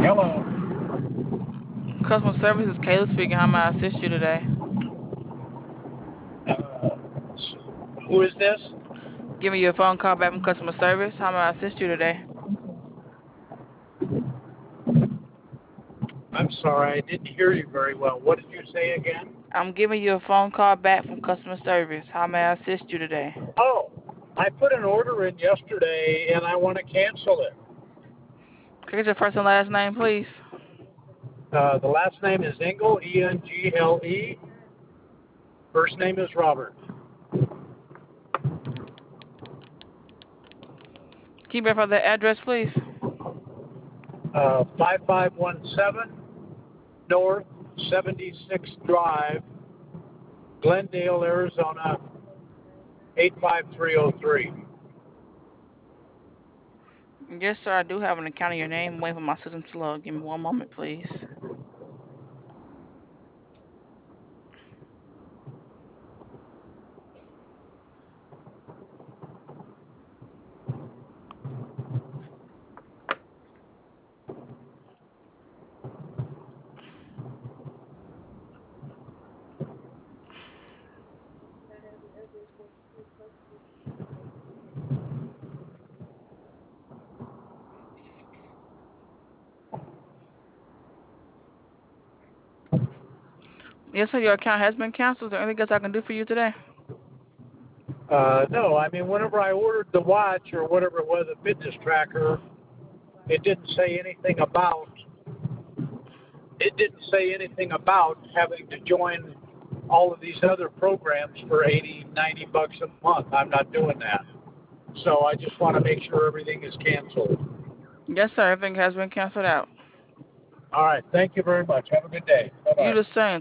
Hello. Customer service is Kayla speaking. How may I assist you today? Uh, who is this? Give me your phone call back from customer service. How may I assist you today? I'm sorry, I didn't hear you very well. What did you say again? I'm giving you a phone call back from customer service. How may I assist you today? Oh, I put an order in yesterday and I want to cancel it. Can I get your first and last name, please? The last name is Engle, Engle. First name is Robert. Can you verify the address, please? 5517 North 76th Drive, Glendale, Arizona 85303. Yes, sir. I do have an account of your name. I'm waiting for my system to load. Give me one moment, please. Yes, sir. Your account has been canceled. Is there anything else I can do for you today? No, I mean, whenever I ordered the watch or whatever it was, a fitness tracker, it didn't say anything about having to join all of these other programs for 80, 90 bucks a month. I'm not doing that. So I just want to make sure everything is canceled. Yes, sir. Everything has been canceled out. All right. Thank you very much. Have a good day. You Bye-bye. the same.